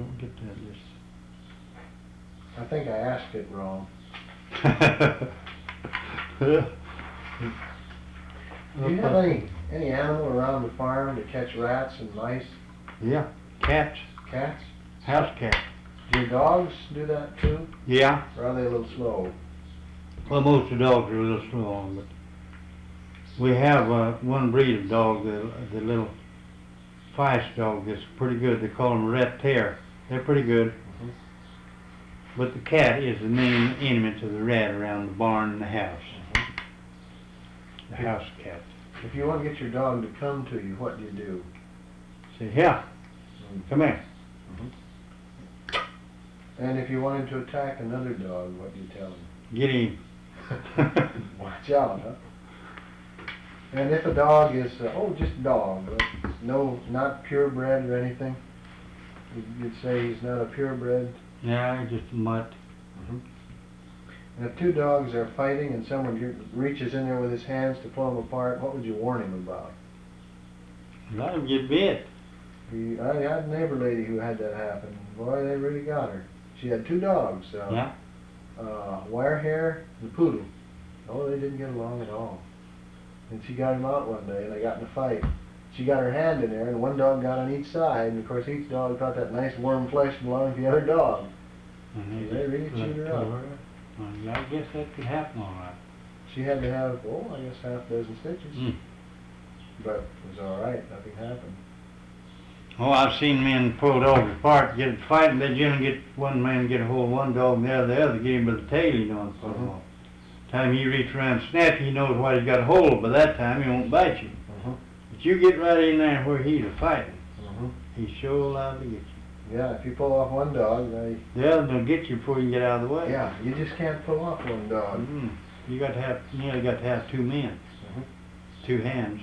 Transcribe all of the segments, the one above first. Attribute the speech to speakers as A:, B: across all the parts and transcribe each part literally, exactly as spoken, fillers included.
A: don't get that list.
B: I think I asked it wrong. Do you have any, any animal around the farm to catch rats and mice?
A: Yeah, cats.
B: Cats?
A: House cats.
B: Do your dogs do that too?
A: Yeah.
B: Or are they a little slow?
A: Well, most of the dogs are a little slow, but we have uh, one breed of dog, the, the little Feist dog, that's pretty good. They call them Rat Terror. They're pretty good.
B: Mm-hmm.
A: But the cat is the main enemy to the rat around the barn and the house.
B: Mm-hmm.
A: The house cat.
B: If you want to get your dog to come to you, what do you do?
A: Say, here,
B: Mm-hmm.
A: come here.
B: And if you want him to attack another dog, what do you tell him?
A: Get him.
B: Watch out, huh? And if a dog is, uh, oh, just a dog, uh, no, not purebred or anything, you'd say he's not a purebred.
A: Yeah, just a mutt.
B: Mm-hmm. And if two dogs are fighting and someone reaches in there with his hands to pull them apart, what would you warn him about?
A: Let him get bit.
B: He, I had a neighbor lady who had that happen. Boy, they really got her. She had two dogs, uh,
A: Yeah.
B: uh, wire hair and poodle. Oh, they didn't get along at all. And she got him out one day, and they got in a fight. She got her hand in there, and one dog got on each side, and of course each dog thought that nice warm flesh belonged to the other dog.
A: And
B: They really chewed her up.
A: Well, I guess that could happen all right.
B: She had to have, oh, I guess half a dozen stitches.
A: Mm.
B: But it was all right. Nothing happened.
A: Oh, I've seen men pull dogs apart, get fighting. They generally get one man get a hold of one dog, and the other, the other get him by the tail, you know, and pull him
B: Uh-huh.
A: off. Time he reach around and snap, he knows what he's got a hold of. By that time, he won't bite you.
B: Uh-huh.
A: But you get right in there where he's a fighting,
B: Uh-huh.
A: he's sure liable to get you.
B: Yeah, if you pull off one dog, they,
A: The other will get you before you can get out of the way.
B: yeah, you just can't pull off one dog.
A: Mm. You got to have, you know, you got to have two men,
B: Mhm.
A: two hands.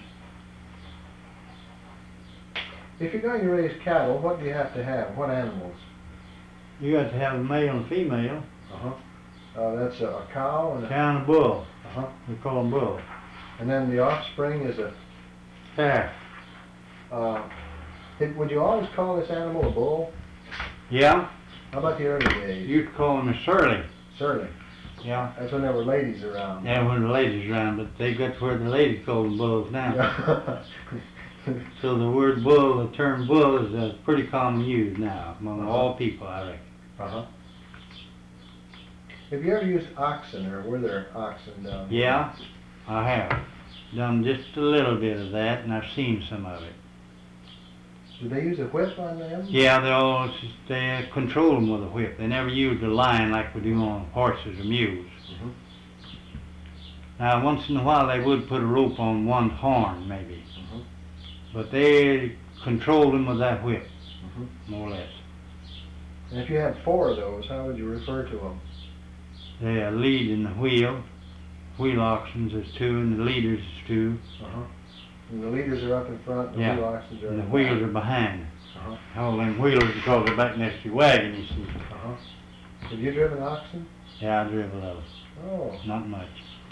B: If you're going to raise cattle, what do you have to have? What animals?
A: You got to have a male and female,
B: Uh-huh. Uh, that's a, a cow and a,
A: cow and a bull.
B: uh-huh.
A: We call them bull.
B: And then the offspring is a,
A: Calf.
B: uh, it, would you always call this animal a bull?
A: Yeah,
B: How about the early days?
A: you'd call them a surly.
B: Surly.
A: Yeah.
B: That's when there were ladies around.
A: Yeah, when the ladies around, but they got to where the ladies call them bulls now.
B: Yeah.
A: So the word bull, the term bull, is uh, pretty common used now among
B: Uh-huh.
A: all people, I reckon.
B: Uh-huh. Have you ever used oxen, or were there oxen down here?
A: Yeah, I have done just a little bit of that, and I've seen some of it.
B: Did they use a whip on them?
A: Yeah, they all they control them with a whip. They never use a line like we do on horses or mules.
B: Mhm.
A: Now, once in a while, they would put a rope on one horn, maybe,
B: Mhm.
A: but they control them with that whip,
B: Mhm.
A: more or less.
B: And if you had four of those, how would you refer to them?
A: They are lead in the wheel. Wheel oxen is two, and the leaders is two,
B: Uh-huh. And the leaders are up in front, and the
A: Yeah.
B: wheel oxen are
A: and the
B: in
A: wheels
B: back.
A: are behind.
B: Uh-huh.
A: All them wheels because they're back next to your wagon, you see.
B: Uh-huh. Have you driven oxen?
A: Yeah, I drove those.
B: Oh.
A: Not much.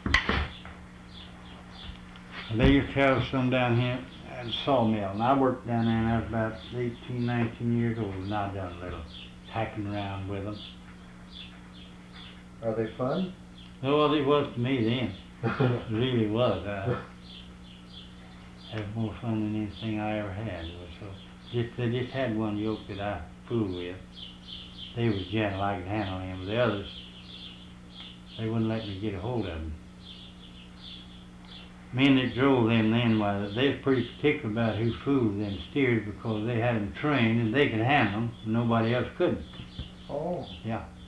A: They used to have some down here at the sawmill, and I worked down there, and I was about eighteen, nineteen years old, and I done a little hacking around with them.
B: Are they fun?
A: Oh, it was to me then. It really was. I had more fun than anything I ever had. It was so, just, they just had one yoke that I fooled with. They was gentle, I could handle them, but the others, they wouldn't let me get a hold of them. Men that drove them then, why, they was pretty particular about who fooled them steers because they had them trained and they could handle them, and nobody else couldn't.
B: Oh.
A: Yeah.